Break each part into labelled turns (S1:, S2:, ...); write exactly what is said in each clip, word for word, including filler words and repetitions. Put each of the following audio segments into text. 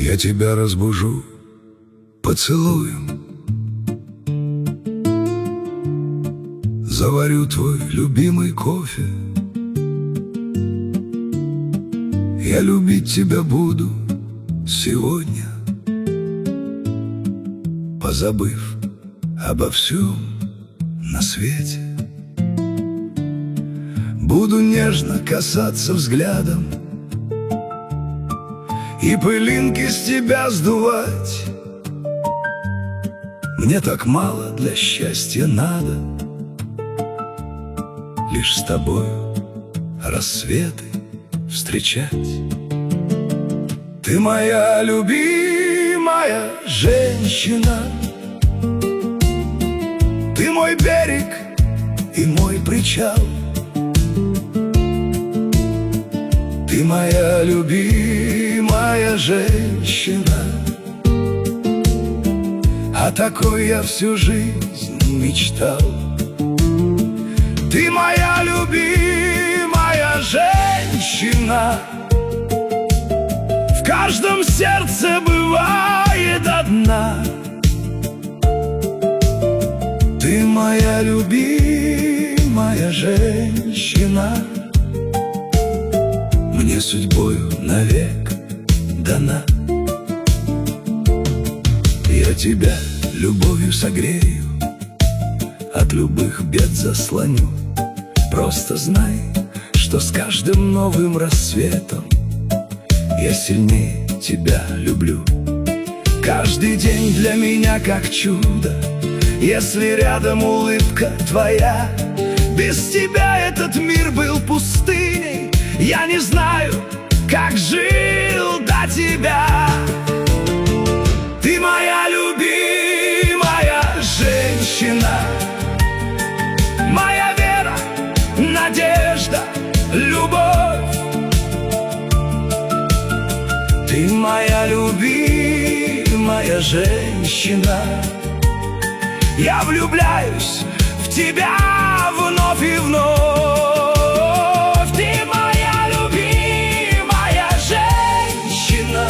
S1: Я тебя разбужу поцелуем, заварю твой любимый кофе. Я любить тебя буду сегодня, позабыв обо всем на свете. Буду нежно касаться взглядом и пылинки с тебя сдувать. Мне так мало для счастья надо, лишь с тобою рассветы встречать. Ты моя любимая женщина, ты мой берег и мой причал. Ты моя любимая женщина, о такой я всю жизнь мечтал. Ты моя любимая женщина, в каждом сердце бывает одна. Ты моя любимая женщина, мне судьбою навек дана. Я тебя любовью согрею, от любых бед заслоню. Просто знай, что с каждым новым рассветом я сильнее тебя люблю. Каждый день для меня как чудо, если рядом улыбка твоя. Без тебя этот мир был пустыней, я не знаю, как жил до тебя. Ты моя любимая женщина, моя вера, надежда, любовь. Ты моя любимая женщина, я влюбляюсь в тебя вновь и вновь. Ты моя любимая женщина,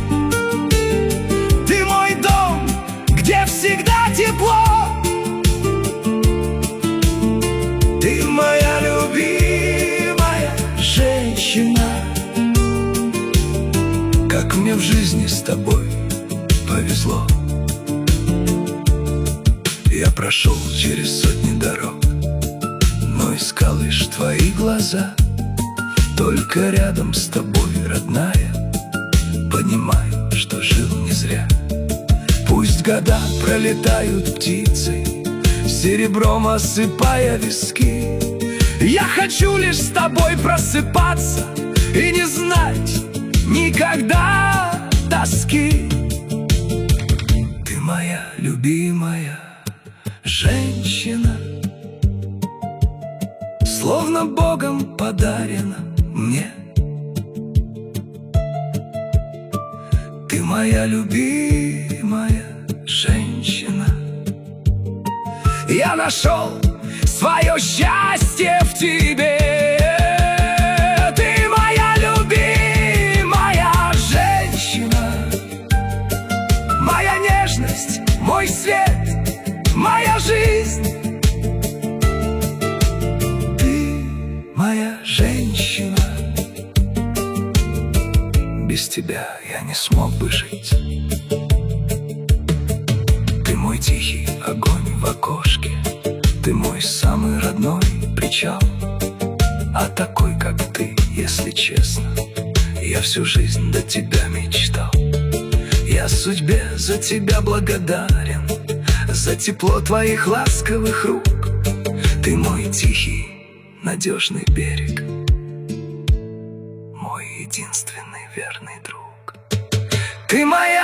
S1: ты мой дом, где всегда тепло. Ты моя любимая женщина, как мне в жизни с тобой повезло. Я прошел через сотни дорог, но искал лишь твои глаза. Только рядом с тобой, родная, понимаю, что жил не зря. Пусть года пролетают птицей, серебром осыпая виски. Я хочу лишь с тобой просыпаться и не знать никогда тоски. Ты моя любимая женщина, словно Богом подарена мне. Ты моя любимая женщина, я нашел свое счастье в тебе. Ты моя любимая женщина, моя нежность, мой свет, моя жизнь. Ты моя женщина, без тебя я не смог бы жить. Ты мой тихий огонь в окошке, ты мой самый родной причал. А такой, как ты, если честно, я всю жизнь до тебя мечтал. Я судьбе за тебя благодарен, за тепло твоих ласковых рук. Ты мой тихий, надежный берег, мой единственный верный друг. Ты моя